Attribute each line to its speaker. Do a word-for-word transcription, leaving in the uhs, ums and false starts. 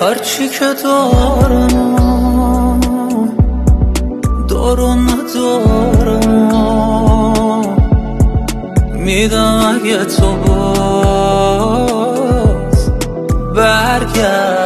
Speaker 1: هرچی که دارم دارو ندارم، میدم اگه تو باز برگرد.